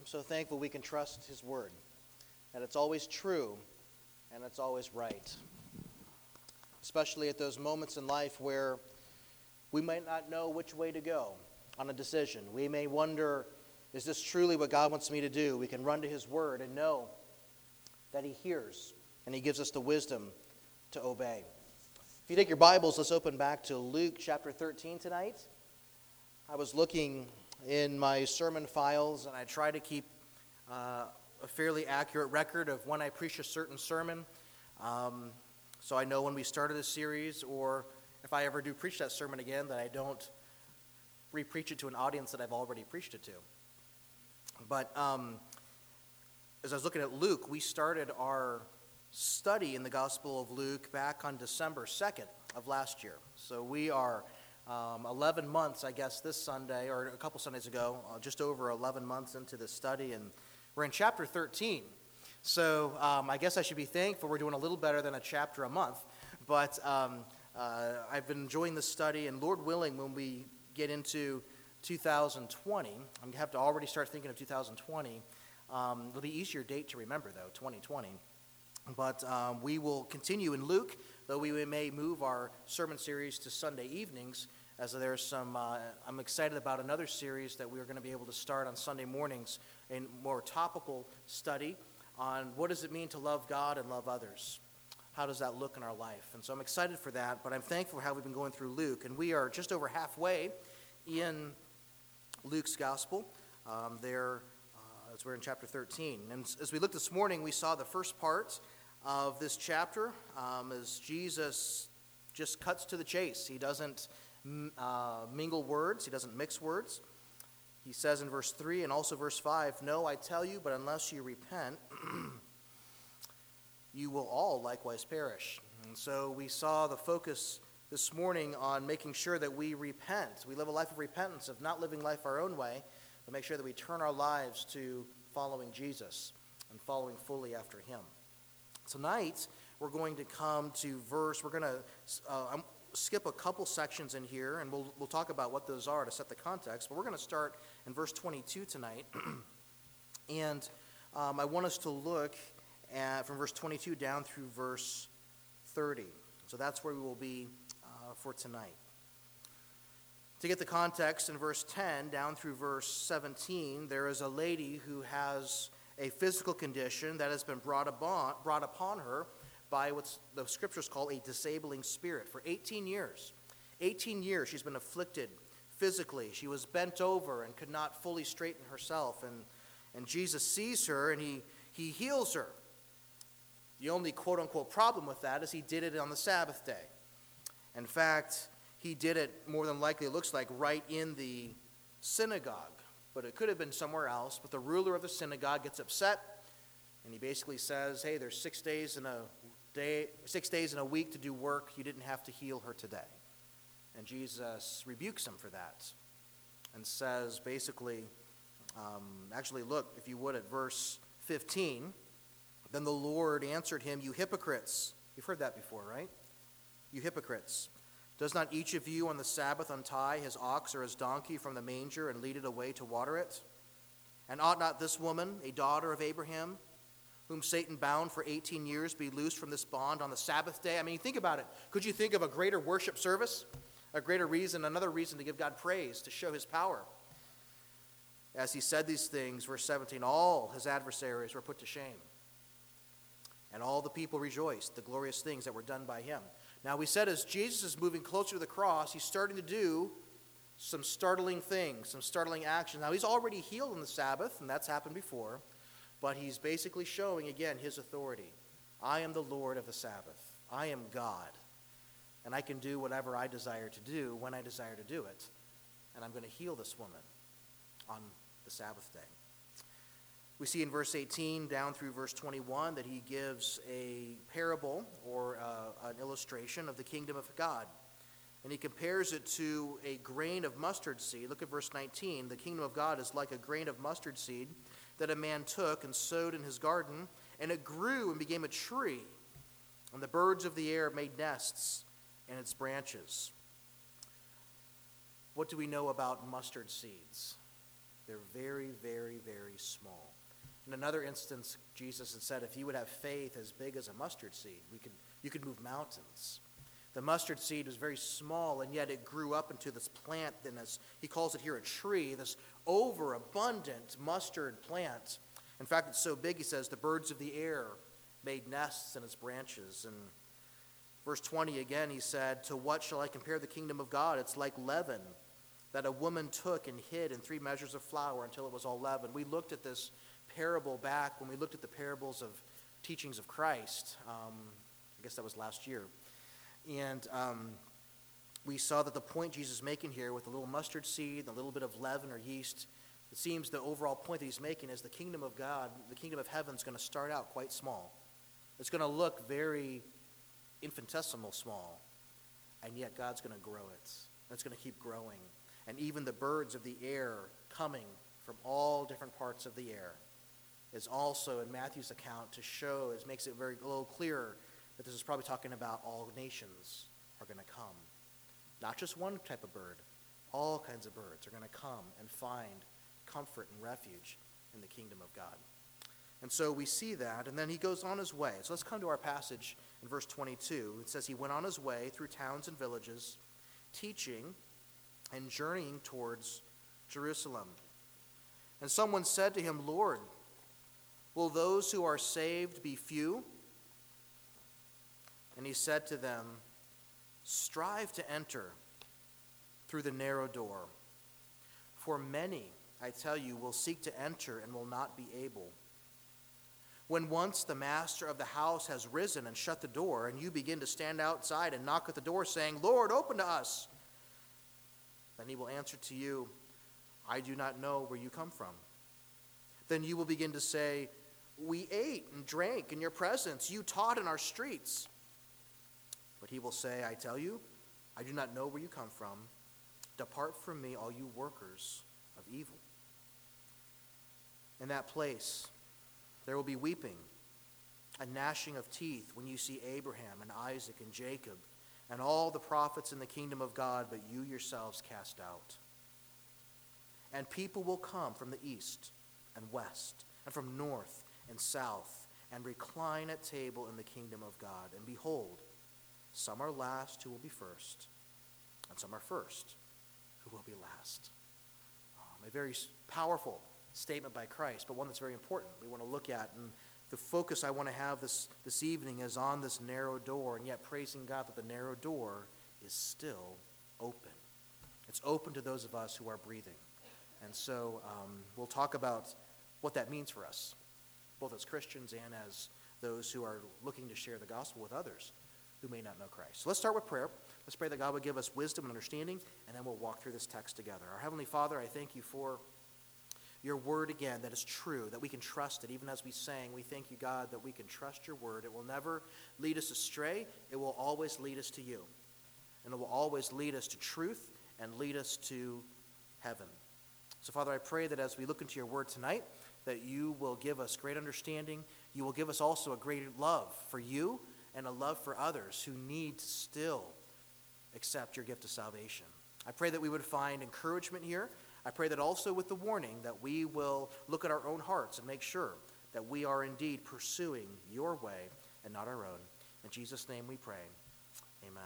I'm so thankful we can trust His Word, that it's always true and it's always right. Especially at those moments in life where we might not know which way to go on a decision. We may wonder, is this truly what God wants me to do? We can run to His Word and know that He hears and He gives us the wisdom to obey. If you take your Bibles, let's open back to Luke chapter 13 tonight. I was looking in my sermon files, and I try to keep a fairly accurate record of when I preach a certain sermon, so I know when we started a series, or if I ever do preach that sermon again, that I don't re-preach it to an audience that I've already preached it to. But as I was looking at Luke, we started our study in the Gospel of Luke back on December 2nd of last year. So we are 11 months, I guess, this Sunday, or a couple Sundays ago, just over 11 months into this study, and we're in chapter 13. So I guess I should be thankful we're doing a little better than a chapter a month, but I've been enjoying this study, and Lord willing, when we get into 2020, I'm going to have to already start thinking of 2020. It'll be an easier date to remember, though, 2020. But we will continue in Luke, though we may move our sermon series to Sunday evenings, as there's some, I'm excited about another series that we're going to be able to start on Sunday mornings, a more topical study on what does it mean to love God and love others. How does that look in our life? And so I'm excited for that, but I'm thankful for how we've been going through Luke. And we are just over halfway in Luke's gospel as we're in chapter 13. And as we looked this morning, we saw the first part of this chapter as Jesus just cuts to the chase. He doesn't mingle words. He doesn't mix words. He says in verse 3 and also verse 5, "No, I tell you, but unless you repent, you will all likewise perish." And so we saw the focus this morning on making sure that we repent. We live a life of repentance, of not living life our own way, but make sure that we turn our lives to following Jesus and following fully after Him. Tonight, we're going to come to we're going to skip a couple sections in here, and we'll talk about what those are to set the context, but we're going to start in verse 22 tonight, and I want us to look at from verse 22 down through verse 30. So that's where we will be for tonight. To get the context, in verse 10 down through verse 17, there is a lady who has a physical condition that has been brought upon her by what the scriptures call a disabling spirit. For 18 years she's been afflicted physically. She was bent over and could not fully straighten herself. And Jesus sees her and he heals her. The only quote-unquote problem with that is He did it on the Sabbath day. In fact, He did it, more than likely, it looks like, right in the synagogue. But it could have been somewhere else. But the ruler of the synagogue gets upset, and he basically says, hey, there's 6 days in a week to do work. You didn't have to heal her today. And Jesus rebukes him for that and says, basically, actually, look, if you would, at verse 15, "Then the Lord answered him, 'You hypocrites.'" You've heard that before, right? "You hypocrites. Does not each of you on the Sabbath untie his ox or his donkey from the manger and lead it away to water it? And ought not this woman, a daughter of Abraham, whom Satan bound for 18 years, be loosed from this bond on the Sabbath day?" I mean, think about it. Could you think of a greater worship service? A greater reason, another reason to give God praise, to show His power. As he said these things, verse 17, all his adversaries were put to shame. And all the people rejoiced, the glorious things that were done by him. Now we said as Jesus is moving closer to the cross, he's starting to do some startling things, some startling actions. Now he's already healed on the Sabbath, and that's happened before, but he's basically showing again his authority. I am the Lord of the Sabbath. I am God, and I can do whatever I desire to do when I desire to do it. And I'm going to heal this woman on the Sabbath day. We see in verse 18 down through verse 21 that he gives a parable or an illustration of the kingdom of God. And he compares it to a grain of mustard seed. Look at verse 19. "The kingdom of God is like a grain of mustard seed that a man took and sowed in his garden, and it grew and became a tree. And the birds of the air made nests in its branches." What do we know about mustard seeds? They're very, very, very small. In another instance, Jesus had said, if you would have faith as big as a mustard seed, you could move mountains. The mustard seed was very small, and yet it grew up into this plant, and as he calls it here, a tree, this overabundant mustard plant. In fact, it's so big, he says, the birds of the air made nests in its branches. And verse 20 again, he said, to what shall I compare the kingdom of God? It's like leaven that a woman took and hid in 3 measures of flour until it was all leavened. We looked at this parable back when we looked at the parables of teachings of Christ. I guess that was last year. And we saw that the point Jesus is making here with the little mustard seed, the little bit of leaven or yeast, it seems the overall point that he's making is the kingdom of God, the kingdom of heaven is going to start out quite small. It's going to look very infinitesimal small, and yet God's going to grow it. And it's going to keep growing. And even the birds of the air coming from all different parts of the air is also in Matthew's account to show, it makes it a little clearer that this is probably talking about all nations are going to come. Not just one type of bird, all kinds of birds are going to come and find comfort and refuge in the kingdom of God. And so we see that, and then he goes on his way. So let's come to our passage in verse 22. It says, he went on his way through towns and villages, teaching and journeying towards Jerusalem. And someone said to him, Lord, will those who are saved be few? And he said to them, strive to enter through the narrow door. For many, I tell you, will seek to enter and will not be able. When once the master of the house has risen and shut the door, and you begin to stand outside and knock at the door, saying, Lord, open to us, then he will answer to you, I do not know where you come from. Then you will begin to say, we ate and drank in your presence. You taught in our streets. But he will say, I tell you, I do not know where you come from. Depart from me, all you workers of evil. In that place, there will be weeping and gnashing of teeth when you see Abraham and Isaac and Jacob and all the prophets in the kingdom of God, but you yourselves cast out. And people will come from the east and west and from north and south and recline at table in the kingdom of God. And behold, some are last who will be first, and some are first who will be last. A very powerful statement by Christ, but one that's very important we want to look at. And the focus I want to have this evening is on this narrow door, and yet praising God that the narrow door is still open. It's open to those of us who are breathing. And so we'll talk about what that means for us, both as Christians and as those who are looking to share the gospel with others who may not know Christ. So let's start with prayer. Let's pray that God would give us wisdom and understanding, and then we'll walk through this text together. Our Heavenly Father, I thank you for your word again that is true, that we can trust it. Even as we sang, we thank you, God, that we can trust your word. It will never lead us astray. It will always lead us to you. And it will always lead us to truth and lead us to heaven. So, Father, I pray that as we look into your word tonight, that you will give us great understanding. You will give us also a great love for you and a love for others who need to still accept your gift of salvation. I pray that we would find encouragement here. I pray that also with the warning that we will look at our own hearts and make sure that we are indeed pursuing your way and not our own. In Jesus' name we pray. Amen.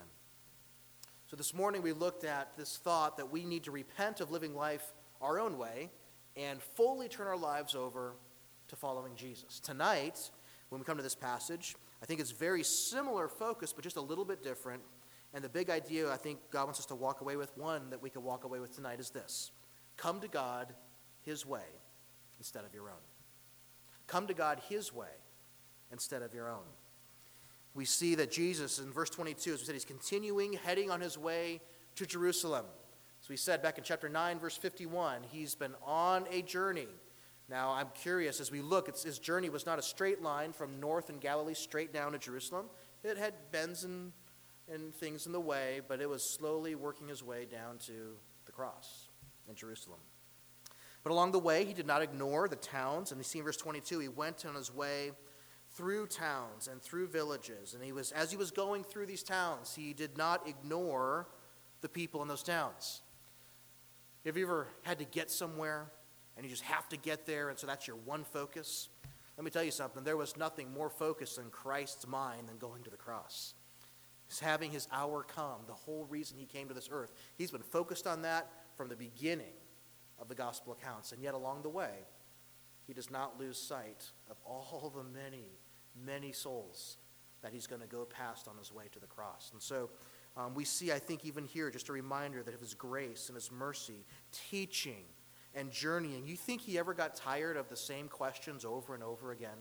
So this morning we looked at this thought that we need to repent of living life our own way and fully turn our lives over to following Jesus. Tonight, when we come to this passage, I think it's very similar focus, but just a little bit different. And the big idea I think God wants us to walk away with, one that we can walk away with tonight, is this. Come to God his way instead of your own. Come to God his way instead of your own. We see that Jesus, in verse 22, as we said, he's continuing, heading on his way to Jerusalem. As we said back in chapter 9, verse 51, he's been on a journey. Now, I'm curious, as we look, his journey was not a straight line from north in Galilee straight down to Jerusalem. It had bends and things in the way, but it was slowly working his way down to the cross in Jerusalem. But along the way, he did not ignore the towns. And you see in verse 22, he went on his way through towns and through villages. And as he was going through these towns, he did not ignore the people in those towns. Have you ever had to get somewhere and you just have to get there, and so that's your one focus? Let me tell you something. There was nothing more focused in Christ's mind than going to the cross. He's having his hour come, the whole reason he came to this earth. He's been focused on that from the beginning of the gospel accounts. And yet along the way, he does not lose sight of all the many, many souls that he's going to go past on his way to the cross. And so we see, I think, even here, just a reminder that of his grace and his mercy, teaching and journeying. You think he ever got tired of the same questions over and over again?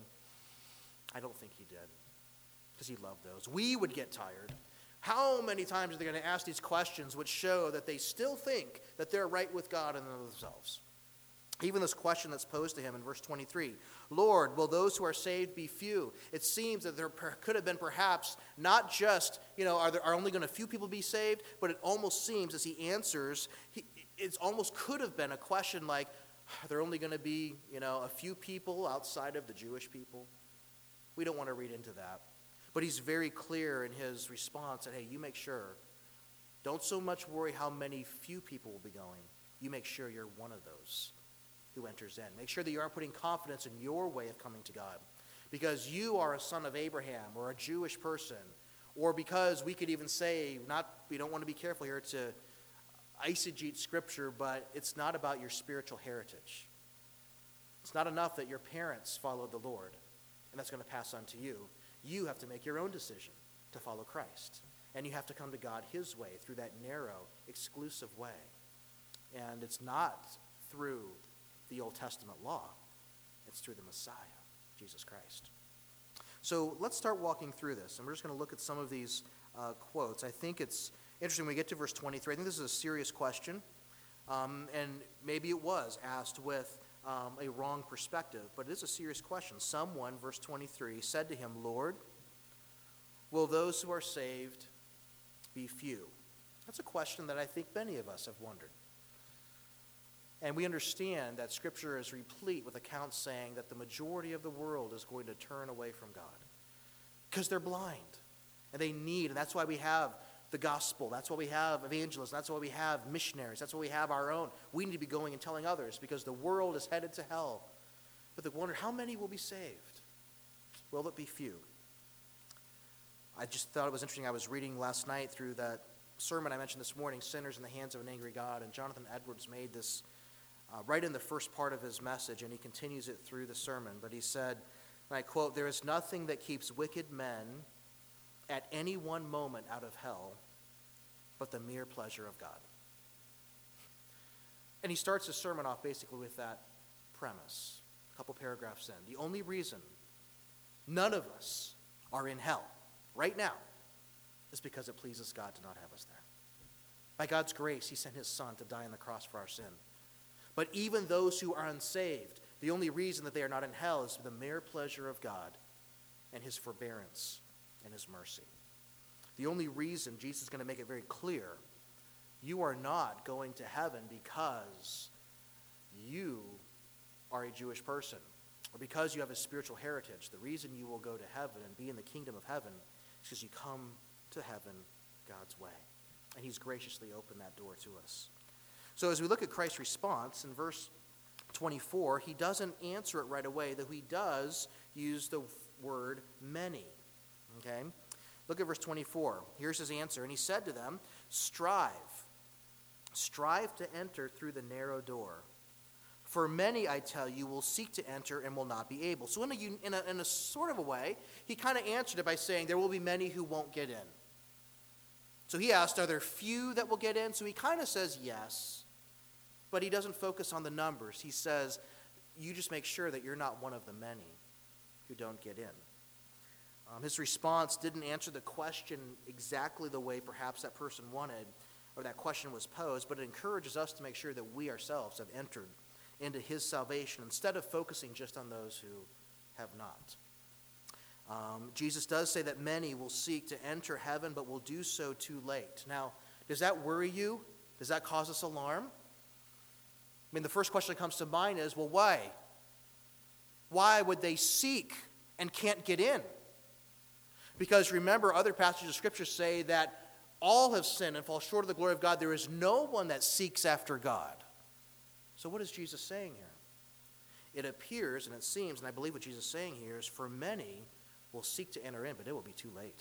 I don't think he did, because he loved those. We would get tired. How many times are they going to ask these questions which show that they still think that they're right with God and themselves? Even this question that's posed to him in verse 23, Lord, will those who are saved be few? It seems that there could have been perhaps not just, are only going to few people be saved, but it almost seems as he answers, it almost could have been a question like, are there only going to be, a few people outside of the Jewish people? We don't want to read into that. But he's very clear in his response that, hey, you make sure, don't so much worry how many few people will be going. You make sure you're one of those who enters in. Make sure that you aren't putting confidence in your way of coming to God because you are a son of Abraham or a Jewish person, or because we could even say, we don't want to be careful here to eisegete Scripture, but it's not about your spiritual heritage. It's not enough that your parents followed the Lord, and that's going to pass on to you. You have to make your own decision to follow Christ, and you have to come to God his way through that narrow, exclusive way. And it's not through the Old Testament law. It's through the Messiah, Jesus Christ. So let's start walking through this, and we're just going to look at some of these quotes. I think it's interesting when we get to verse 23. I think this is a serious question, and maybe it was asked with a wrong perspective, but it is a serious question. Someone, verse 23, said to him, Lord, will those who are saved be few? That's a question that I think many of us have wondered. And we understand that Scripture is replete with accounts saying that the majority of the world is going to turn away from God because they're blind and they need, and that's why we have the gospel. That's why we have evangelists. That's why we have missionaries. That's why we have our own. We need to be going and telling others because the world is headed to hell. But they wonder, how many will be saved? Will it be few? I just thought it was interesting. I was reading last night through that sermon I mentioned this morning, Sinners in the Hands of an Angry God, and Jonathan Edwards made this right in the first part of his message, and he continues it through the sermon. But he said, and I quote, "There is nothing that keeps wicked men at any one moment out of hell but the mere pleasure of God." And he starts his sermon off basically with that premise, a couple paragraphs in. The only reason none of us are in hell right now is because it pleases God to not have us there. By God's grace, he sent his Son to die on the cross for our sin. But even those who are unsaved, the only reason that they are not in hell is the mere pleasure of God and his forbearance and his mercy. The only reason, Jesus is going to make it very clear, you are not going to heaven because you are a Jewish person or because you have a spiritual heritage. The reason you will go to heaven and be in the kingdom of heaven is because you come to heaven God's way. And he's graciously opened that door to us. So as we look at Christ's response in verse 24, he doesn't answer it right away, though he does use the word many. Okay? Look at verse 24. Here's his answer. And he said to them, strive to enter through the narrow door. For many, I tell you, will seek to enter and will not be able. So in a sort of a way, he kind of answered it by saying there will be many who won't get in. So he asked, are there few that will get in? So he kind of says yes, but he doesn't focus on the numbers. He says, you just make sure that you're not one of the many who don't get in. His response didn't answer the question exactly the way perhaps that person wanted or that question was posed, but it encourages us to make sure that we ourselves have entered into his salvation instead of focusing just on those who have not. Jesus does say that many will seek to enter heaven, but will do so too late. Now, does that worry you? Does that cause us alarm? I mean, the first question that comes to mind is, well, why? Why would they seek and can't get in? Because remember, other passages of Scripture say that all have sinned and fall short of the glory of God. There is no one that seeks after God. So what is Jesus saying here? it appears and it seems, and I believe what Jesus is saying here is, for many will seek to enter in, but it will be too late.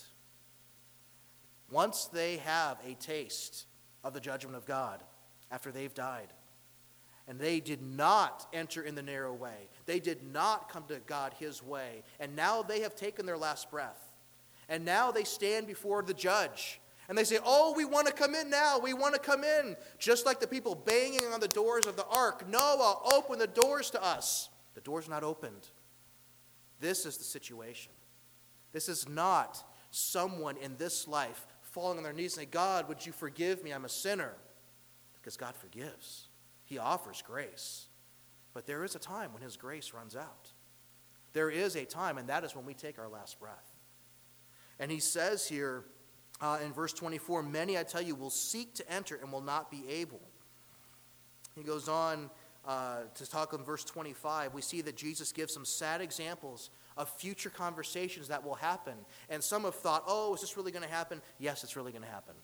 Once they have a taste of the judgment of God after they've died, and they did not enter in the narrow way, they did not come to God his way, and now they have taken their last breath, and now they stand before the judge, and they say, oh, we want to come in now, we want to come in, just like the people banging on the doors of the ark. Noah, open the doors to us. The door's not opened. This is the situation. This is not someone in this life falling on their knees and saying, God, would you forgive me? I'm a sinner. Because God forgives. He offers grace. But there is a time when his grace runs out. There is a time, and that is when we take our last breath. And he says here in verse 24, many, I tell you, will seek to enter and will not be able. He goes on to talk in verse 25. We see that Jesus gives some sad examples of future conversations that will happen. And some have thought, oh, is this really going to happen? Yes, it's really going to happen.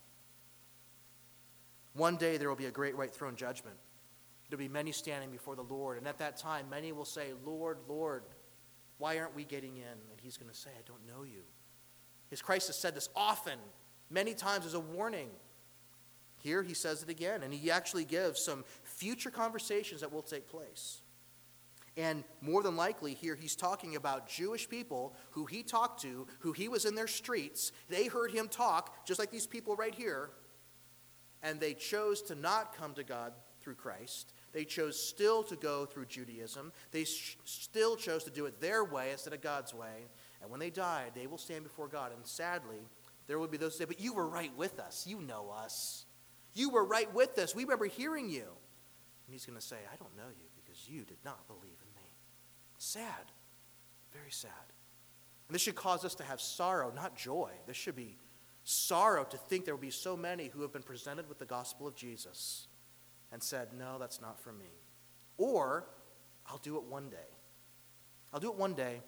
One day there will be a great white throne judgment. There will be many standing before the Lord. And at that time, many will say, Lord, Lord, why aren't we getting in? And he's going to say, I don't know you. His Christ has said this often, many times as a warning. Here he says it again, and he actually gives some future conversations that will take place. And more than likely here he's talking about Jewish people who he talked to, who he was in their streets. They heard him talk, just like these people right here, and they chose to not come to God through Christ. They chose still to go through Judaism. They still chose to do it their way instead of God's way. And when they died, they will stand before God. And sadly, there will be those who say, but you were right with us. You know us. You were right with us. We remember hearing you. And he's going to say, I don't know you because you did not believe in me. Sad. Very sad. And this should cause us to have sorrow, not joy. This should be sorrow to think there will be so many who have been presented with the gospel of Jesus and said, no, that's not for me. Or, I'll do it one day. I'll do it one day.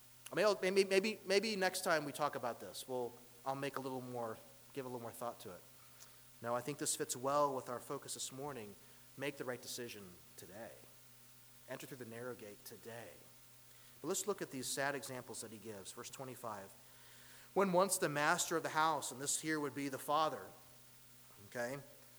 Maybe next time we talk about this, I'll give a little more thought to it. No, I think this fits well with our focus this morning. Make the right decision today. Enter through the narrow gate today. But let's look at these sad examples that he gives. Verse 25. When once the master of the house, and this here would be the Father, okay,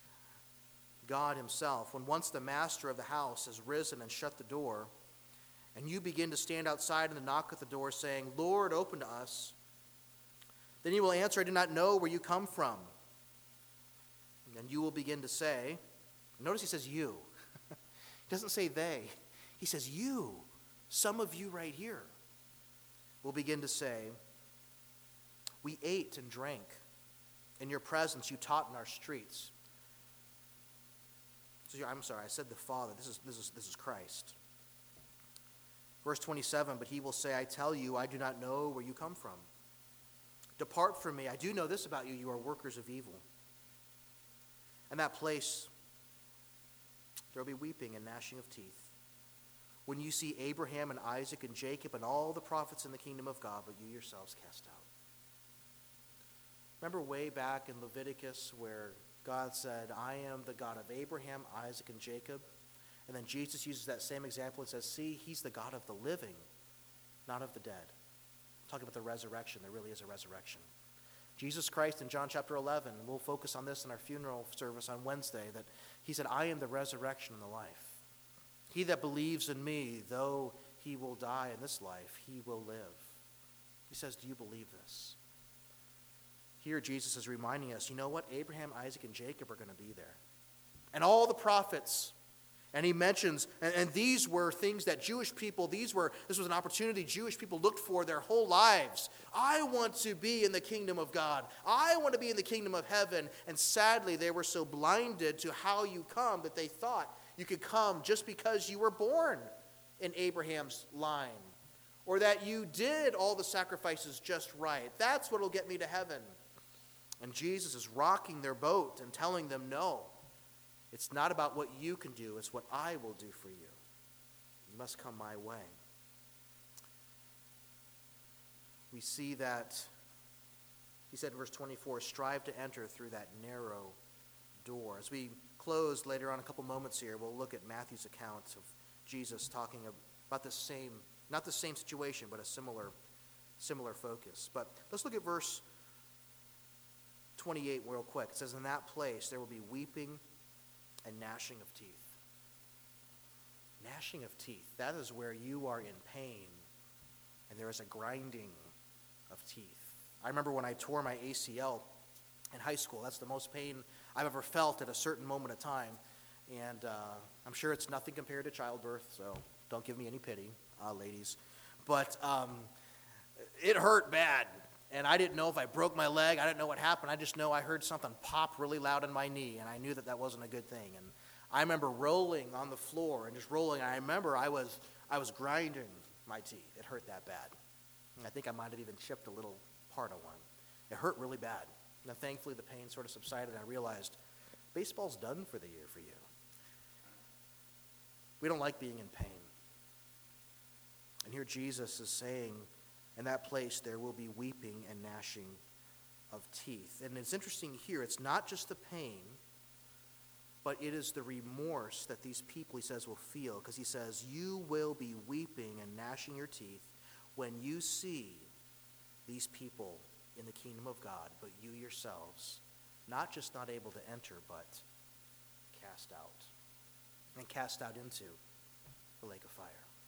God himself, when once the master of the house has risen and shut the door, and you begin to stand outside and knock at the door, saying, Lord, open to us, then he will answer, I do not know where you come from. And you will begin to say, notice he says you. He doesn't say they. He says you, some of you right here, will begin to say, we ate and drank in your presence, you taught in our streets. So I'm sorry, I said the Father. This is Christ. Verse 27, but he will say, I tell you, I do not know where you come from. Depart from me. I do know this about you, you are workers of evil. And that place, there will be weeping and gnashing of teeth when you see Abraham and Isaac and Jacob and all the prophets in the kingdom of God, but you yourselves cast out. Remember way back in Leviticus where God said, I am the God of Abraham, Isaac, and Jacob? And then Jesus uses that same example and says, see, he's the God of the living, not of the dead. Talking about the resurrection, there really is a resurrection. Jesus Christ in John chapter 11, and we'll focus on this in our funeral service on Wednesday, that he said, I am the resurrection and the life. He that believes in me, though he will die in this life, he will live. He says, do you believe this? Here Jesus is reminding us, you know what? Abraham, Isaac, and Jacob are going to be there. And all the prophets. And he mentions, and these were things that Jewish people, this was an opportunity Jewish people looked for their whole lives. I want to be in the kingdom of God. I want to be in the kingdom of heaven. And sadly, they were so blinded to how you come that they thought you could come just because you were born in Abraham's line. Or that you did all the sacrifices just right. That's what will get me to heaven. And Jesus is rocking their boat and telling them, no, it's not about what you can do, it's what I will do for you. You must come my way. We see that, he said in verse 24, strive to enter through that narrow door. As we close later on a couple moments here, we'll look at Matthew's account of Jesus talking about the same, not the same situation, but a similar focus. But let's look at verse 28 real quick. It says, in that place there will be weeping and gnashing of teeth. Gnashing of teeth, that is where you are in pain and there is a grinding of teeth. I remember when I tore my ACL in high school. That's the most pain I've ever felt at a certain moment of time. And I'm sure it's nothing compared to childbirth, so don't give me any pity, ladies. But it hurt bad. And I didn't know if I broke my leg. I didn't know what happened. I just know I heard something pop really loud in my knee, and I knew that wasn't a good thing. And I remember rolling on the floor and just rolling. And I remember I was grinding my teeth. It hurt that bad. And I think I might have even chipped a little part of one. It hurt really bad. And then thankfully the pain sort of subsided, and I realized baseball's done for the year for you. We don't like being in pain. And here Jesus is saying, in that place there will be weeping and gnashing of teeth. And it's interesting here, it's not just the pain, but it is the remorse that these people, he says, will feel. Because he says, you will be weeping and gnashing your teeth when you see these people in the kingdom of God, but you yourselves, not just not able to enter, but cast out. And cast out into the lake of fire.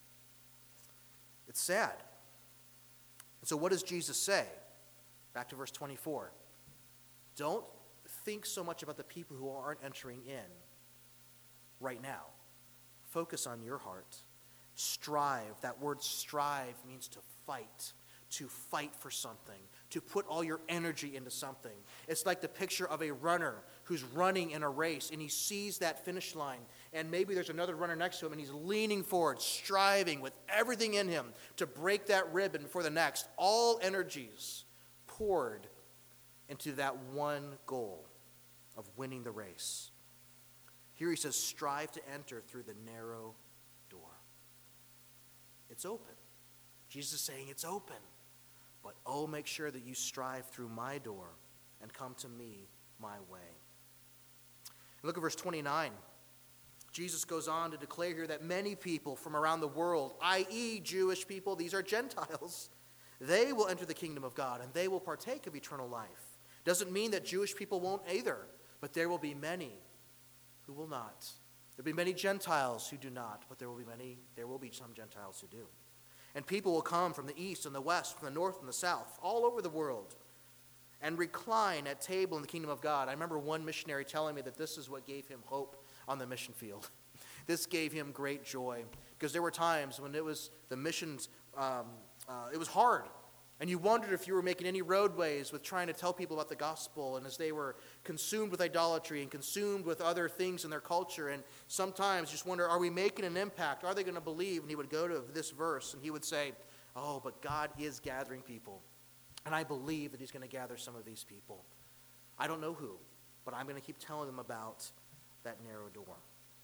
It's sad. And so what does Jesus say? Back to verse 24. Don't think so much about the people who aren't entering in right now. Focus on your heart. Strive. That word strive means to fight for something, to put all your energy into something. It's like the picture of a runner who's running in a race, and he sees that finish line, and maybe there's another runner next to him, and he's leaning forward, striving with everything in him to break that ribbon for the next. All energies poured into that one goal of winning the race. Here he says, strive to enter through the narrow door. It's open. Jesus is saying it's open. But oh, make sure that you strive through my door and come to me my way. Look at verse 29. Jesus goes on to declare here that many people from around the world, i.e. Jewish people, these are Gentiles, they will enter the kingdom of God and they will partake of eternal life. Doesn't mean that Jewish people won't either, but there will be many who will not. There will be many Gentiles who do not, but there will be some Gentiles who do. And people will come from the east and the west, from the north and the south, all over the world, and recline at table in the kingdom of God. I remember one missionary telling me that this is what gave him hope on the mission field. This gave him great joy, because there were times when it was the missions, it was hard. And you wondered if you were making any roadways with trying to tell people about the gospel, and as they were consumed with idolatry and consumed with other things in their culture, and sometimes just wonder, are we making an impact? Are they going to believe? And he would go to this verse, and he would say, oh, but God is gathering people, and I believe that he's going to gather some of these people. I don't know who, but I'm going to keep telling them about that narrow door.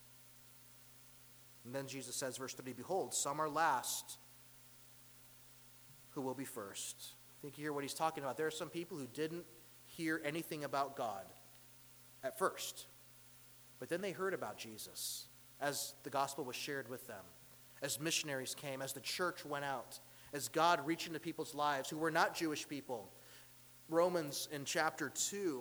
And then Jesus says, verse 30, behold, some are last who will be first. I think you hear what he's talking about. There are some people who didn't hear anything about God at first, but then they heard about Jesus as the gospel was shared with them, as missionaries came, as the church went out, as God reached into people's lives who were not Jewish people. Romans in chapter 2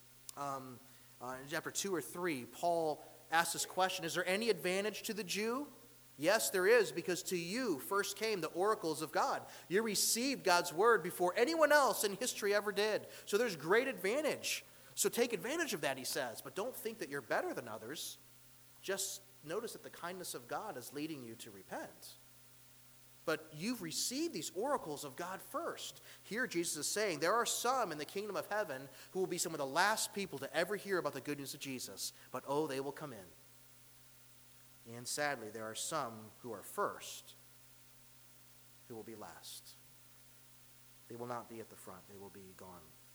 or 3, Paul asks this question, is there any advantage to the Jew? Yes, there is, because to you first came the oracles of God. You received God's word before anyone else in history ever did. So there's great advantage. So take advantage of that, he says. But don't think that you're better than others. Just notice that the kindness of God is leading you to repent. But you've received these oracles of God first. Here Jesus is saying there are some in the kingdom of heaven who will be some of the last people to ever hear about the good news of Jesus. But oh, they will come in. And sadly, there are some who are first who will be last. They will not be at the front. They will be gone.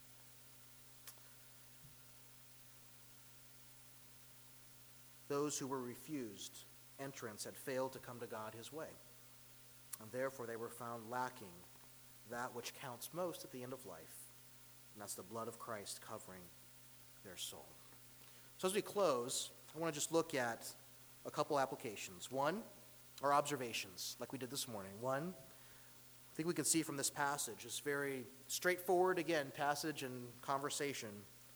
Those who were refused entrance had failed to come to God his way. And therefore they were found lacking that which counts most at the end of life. And that's the blood of Christ covering their soul. So as we close, I want to just look at a couple applications. One, our observations, like we did this morning. One, I think we can see from this passage, this very straightforward, again, passage and conversation.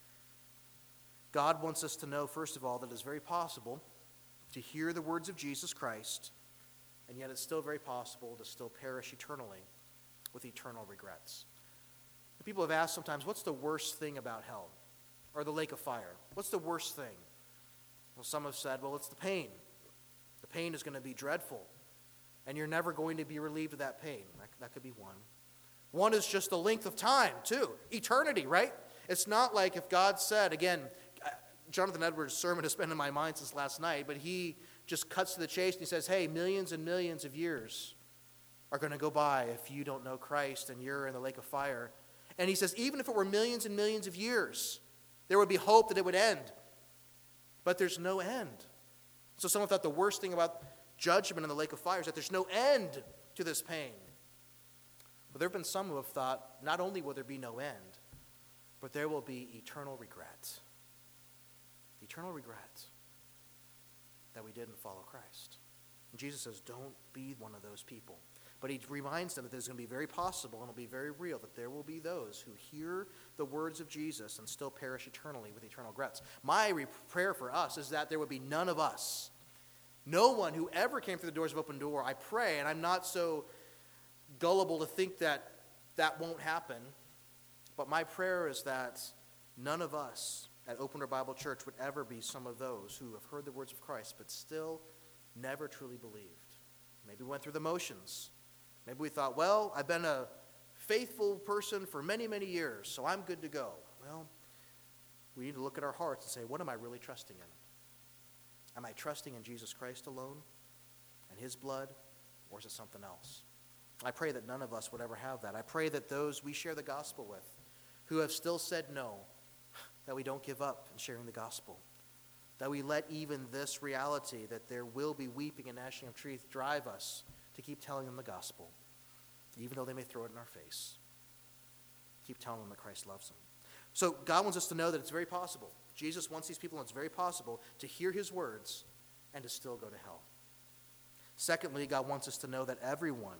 God wants us to know, first of all, that it's very possible to hear the words of Jesus Christ, and yet it's still very possible to still perish eternally with eternal regrets. And people have asked sometimes, what's the worst thing about hell or the lake of fire? What's the worst thing? Well, some have said, well, it's the pain. The pain is going to be dreadful, and you're never going to be relieved of that pain. That could be one. One is just the length of time, too. Eternity, right? It's not like if God said, again, Jonathan Edwards' sermon has been in my mind since last night, but he just cuts to the chase and he says, hey, millions and millions of years are going to go by if you don't know Christ and you're in the lake of fire. And he says, even if it were millions and millions of years, there would be hope that it would end. But there's no end. So someone thought the worst thing about judgment in the lake of fire is that there's no end to this pain. But there have been some who have thought, not only will there be no end, but there will be eternal regret. Eternal regret that we didn't follow Christ. And Jesus says, don't be one of those people. But he reminds them that this is going to be very possible and it'll be very real, that there will be those who hear the words of Jesus and still perish eternally with eternal regrets. My prayer for us is that there would be none of us, no one who ever came through the doors of Open Door. I pray, and I'm not so gullible to think that that won't happen, but my prayer is that none of us at Open Door Bible Church would ever be some of those who have heard the words of Christ but still never truly believed. Maybe we went through the motions. Maybe we thought, well, I've been a faithful person for many, many years, so I'm good to go. Well, we need to look at our hearts and say, what am I really trusting in? Am I trusting in Jesus Christ alone and his blood, or is it something else? I pray that none of us would ever have that. I pray that those we share the gospel with who have still said no, that we don't give up in sharing the gospel, that we let even this reality that there will be weeping and gnashing of teeth drive us to keep telling them the gospel, even though they may throw it in our face. Keep telling them that Christ loves them. So God wants us to know that it's very possible. Jesus wants these people, and it's very possible to hear his words and to still go to hell. Secondly, God wants us to know that everyone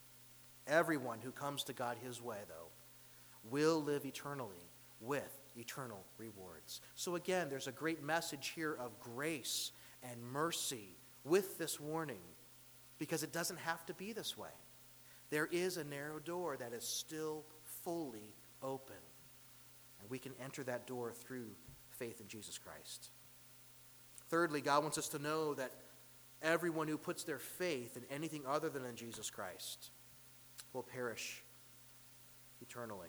who comes to God his way, though, will live eternally with eternal rewards. So again, there's a great message here of grace and mercy with this warning, because it doesn't have to be this way. There is a narrow door that is still fully open, and we can enter that door through faith in Jesus Christ. Thirdly, God wants us to know that everyone who puts their faith in anything other than in Jesus Christ will perish eternally.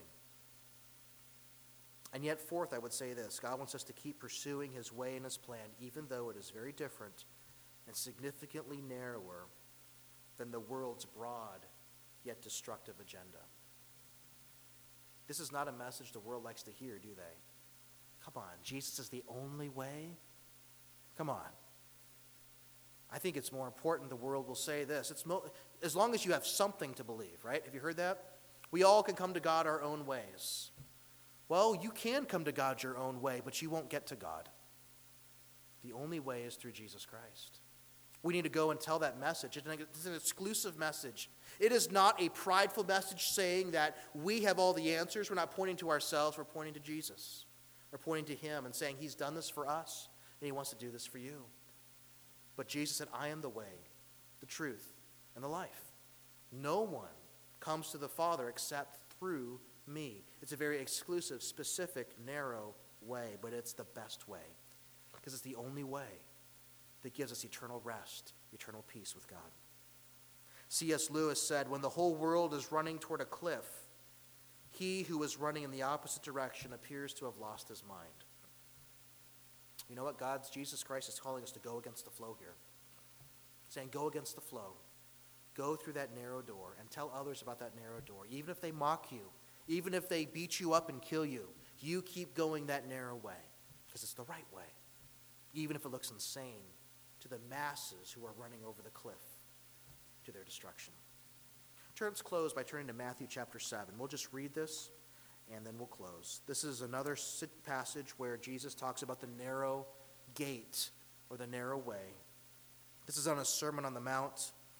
And yet, fourth, I would say this: God wants us to keep pursuing his way and his plan, even though it is very different and significantly narrower than the world's broad yet destructive agenda. This is not a message the world likes to hear, do they? Come on, Jesus is the only way? Come on. I think it's more important the world will say this. As long as you have something to believe, right? Have you heard that? We all can come to God our own ways. Well, you can come to God your own way, but you won't get to God. The only way is through Jesus Christ. We need to go and tell that message. It's an exclusive message. It is not a prideful message saying that we have all the answers. We're not pointing to ourselves. We're pointing to Jesus. We're pointing to him and saying he's done this for us, and he wants to do this for you. But Jesus said, I am the way, the truth, and the life. No one comes to the Father except through me. It's a very exclusive, specific, narrow way, but it's the best way, because it's the only way that gives us eternal rest, eternal peace with God. C.S. Lewis said, when the whole world is running toward a cliff, he who is running in the opposite direction appears to have lost his mind. You know what? Jesus Christ is calling us to go against the flow here. Saying, go against the flow. Go through that narrow door and tell others about that narrow door. Even if they mock you, even if they beat you up and kill you, you keep going that narrow way, because it's the right way. Even if it looks insane to the masses who are running over the cliff to their destruction. Let's close by turning to Matthew chapter 7. We'll just read this, and then we'll close. This is another passage where Jesus talks about the narrow gate, or the narrow way. This is on a Sermon on the Mount.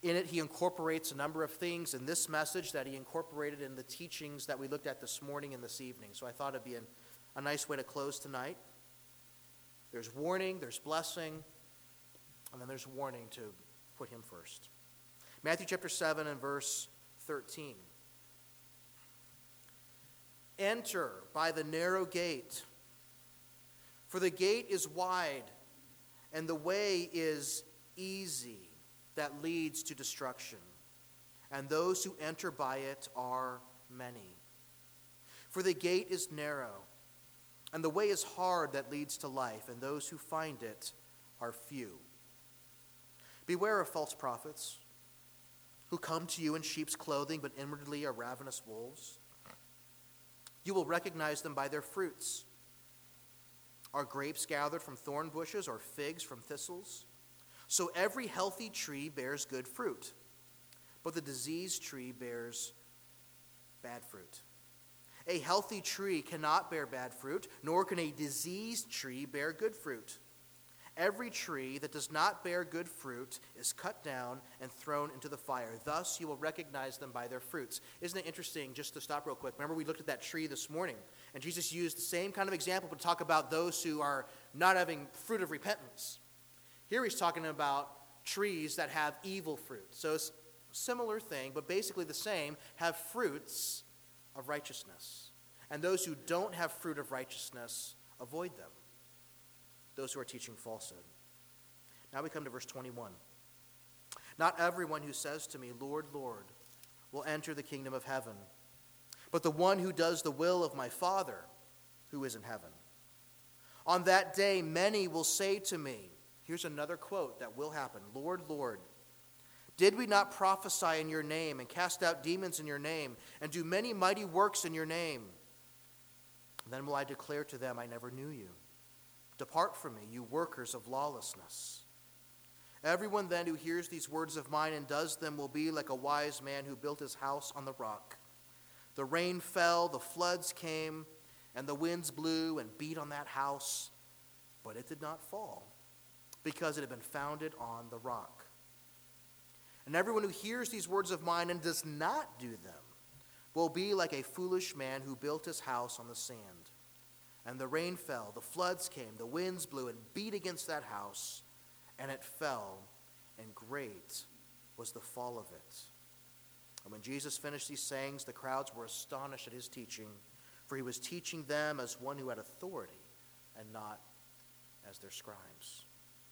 In it, he incorporates a number of things in this message that he incorporated in the teachings that we looked at this morning and this evening. So I thought it'd be a nice way to close tonight. There's warning, there's blessing, and then there's warning to put him first. Matthew chapter 7 and verse 13. Enter by the narrow gate, for the gate is wide, and the way is easy that leads to destruction, and those who enter by it are many. For the gate is narrow, and the way is hard that leads to life, and those who find it are few. Beware of false prophets, who come to you in sheep's clothing, but inwardly are ravenous wolves. You will recognize them by their fruits. Are grapes gathered from thorn bushes, or figs from thistles? So every healthy tree bears good fruit, but the diseased tree bears bad fruit. A healthy tree cannot bear bad fruit, nor can a diseased tree bear good fruit. Every tree that does not bear good fruit is cut down and thrown into the fire. Thus you will recognize them by their fruits. Isn't it interesting, just to stop real quick, remember we looked at that tree this morning, and Jesus used the same kind of example to talk about those who are not having fruit of repentance. Here he's talking about trees that have evil fruit. So it's a similar thing, but basically the same, have fruits of righteousness. And those who don't have fruit of righteousness, avoid them. Those who are teaching falsehood. Now we come to verse 21. Not everyone who says to me, Lord, Lord, will enter the kingdom of heaven, but the one who does the will of my Father who is in heaven. On that day, many will say to me, here's another quote that will happen, Lord, Lord, did we not prophesy in your name and cast out demons in your name and do many mighty works in your name? Then will I declare to them, I never knew you. Depart from me, you workers of lawlessness. Everyone then who hears these words of mine and does them will be like a wise man who built his house on the rock. The rain fell, the floods came, and the winds blew and beat on that house, but it did not fall, because it had been founded on the rock. And everyone who hears these words of mine and does not do them will be like a foolish man who built his house on the sand. And the rain fell, the floods came, the winds blew and beat against that house, and it fell, and great was the fall of it. And when Jesus finished these sayings, the crowds were astonished at his teaching, for he was teaching them as one who had authority, and not as their scribes.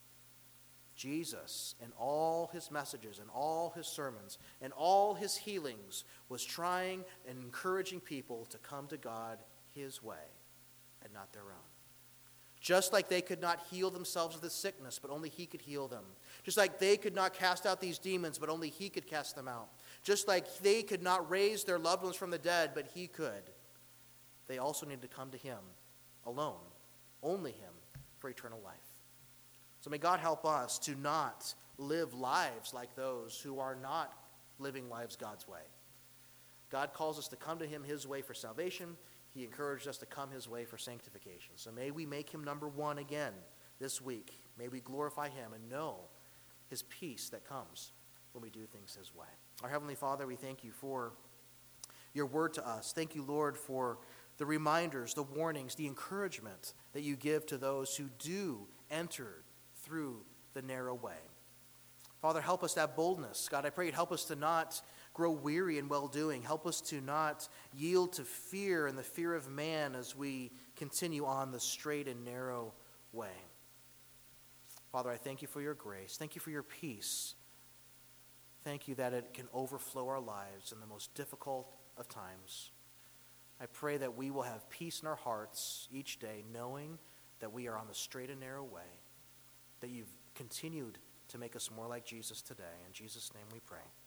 Jesus, in all his messages, in all his sermons, in all his healings, was trying and encouraging people to come to God his way and not their own. Just like they could not heal themselves of this sickness, but only he could heal them. Just like they could not cast out these demons, but only he could cast them out. Just like they could not raise their loved ones from the dead, but he could. They also needed to come to him alone, only him, for eternal life. So may God help us to not live lives like those who are not living lives God's way. God calls us to come to him his way for salvation. He encouraged us to come his way for sanctification. So may we make him number one again this week. May we glorify him and know his peace that comes when we do things his way. Our Heavenly Father, we thank you for your word to us. Thank you, Lord, for the reminders, the warnings, the encouragement that you give to those who do enter through the narrow way. Father, help us to have boldness. God, I pray you'd help us to not grow weary in well-doing. Help us to not yield to fear and the fear of man as we continue on the straight and narrow way. Father, I thank you for your grace. Thank you for your peace. Thank you that it can overflow our lives in the most difficult of times. I pray that we will have peace in our hearts each day, knowing that we are on the straight and narrow way, that you've continued to make us more like Jesus today. In Jesus' name we pray.